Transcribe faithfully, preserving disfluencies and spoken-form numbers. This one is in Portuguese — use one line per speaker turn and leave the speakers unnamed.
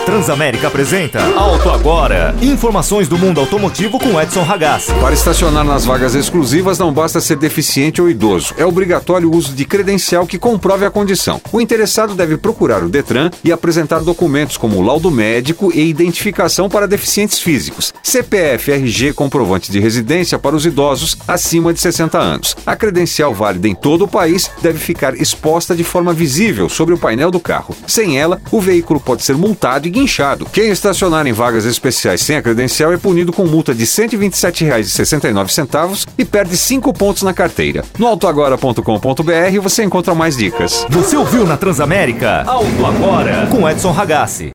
Transamérica apresenta Auto Agora. Informações do mundo automotivo com Edson Ragazzi.
Para estacionar nas vagas exclusivas não basta ser deficiente ou idoso. É obrigatório o uso de credencial que comprove a condição. O interessado deve procurar o Detran e apresentar documentos como laudo médico e identificação para deficientes físicos, C P F, R G, comprovante de residência para os idosos acima de sessenta anos. A credencial válida em todo o país deve ficar exposta de forma visível sobre o painel do carro. Sem ela, o veículo pode ser multado e guinchado. Quem estacionar em vagas especiais sem a credencial é punido com multa de cento e vinte e sete reais e sessenta e nove centavos e perde cinco pontos na carteira. No auto agora ponto com ponto b r você encontra mais dicas.
Você ouviu na Transamérica? Auto Agora com Edson Ragazzi.